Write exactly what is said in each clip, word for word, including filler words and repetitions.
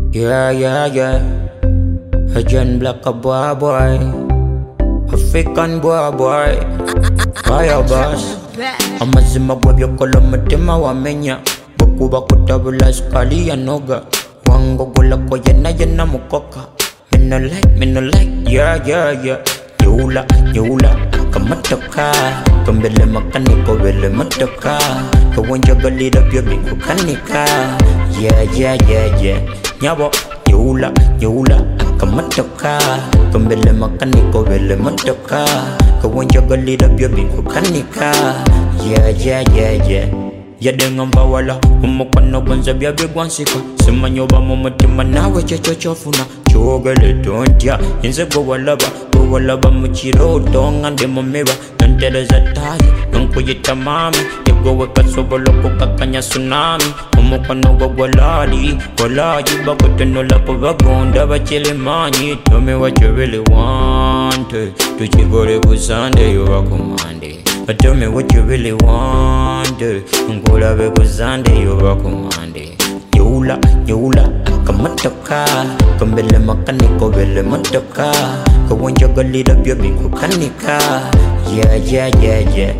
Yeah, yeah, yeah. Agent Black a boy, boy. African boy, boy. Fire boss. Amazima gwabyo kolo mutima wamenya. Bukuba kutabula skali ya noga. Wango gula kwa yena yena mukoka. Me no like, me no like. Yeah, yeah, yeah. Yula, yula. Kamatoka. Kambele makaniko vele matoka. Kawanja galida pyo biku kanika. Yeah, yeah, yeah, yeah. Nyabo, yula, yula. Kamatoka. Kambele makaniko vele matoka. Kawanja galida pyo biku kanika. Yeah, yeah, yeah, yeah. Yadengamba wala umukono gwanza bya bigwansika simanyoba mu mutima nawe cyeco cyofuna cyogale tonja inze go walaba go walaba mu kiroto ngande mu miba ntereza tayi nkuyita mami yego wekasobolo kukakanya tsunami umukono go gwalali gwalaji bakotenola ko bagonda bakelemanyi tell me what you really want tukigore ku Sunday yoba ku Monday. But tell me what you really want. Ngola be ku Sunday yoba ku Monday. Yula, yula, kamatoka. Kambele makaniko vele matoka. Kawanja galida pyo biku kanika. Yeah, yeah, yeah, yeah.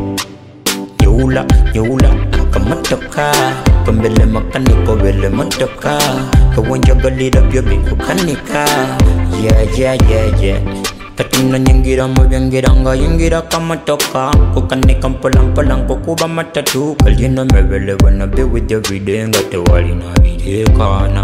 Yula, yula, kamatoka. Kambele makaniko vele matoka. Kawanja galida pyo biku kanika. Yeah, yeah, yeah, yeah. Katina nyingira mubyangira nga yingira kamatoka. Kukanika mpolang polang kukuba matatu. Kalina mevele wanna be with you every day. Nga tewali na bidekana.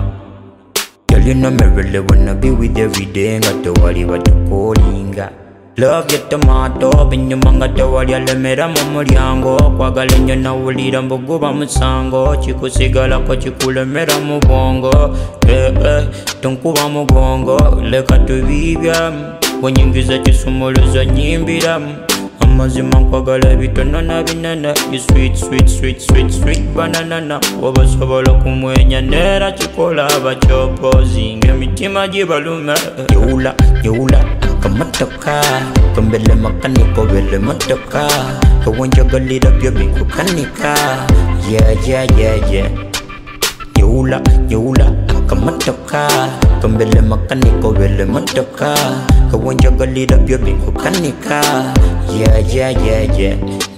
Kalina mevele wanna be with you every day. Nga tewali watukolinga. Love ya tomato binyuma nga tewali alemera mu mulyango. Kwagala nnyo nawulira mbuguba musango. Kikusigala ko kikulemera mu bwongo. Eh eh tonkuba mu bwongo. Leka tubibyamu wanyingiza kisumuluza nyimbiramu amazima nkwagala bitono na binene. You sweet sweet sweet sweet sweet banana. Wabasobola kumwenya nera kikola abakyokozi ng'emitima gibaluma. Yula yula kamatoka. Kambele makaniko vele matoka. Kawanja galida pyo biku kanika. Yeah, yeah, yeah, yeah. Yula yula kamatoka. Kambele makaniko vele matoka. Kawanja galida pyo biku kanika. Yeah, yeah, yeah, yeah.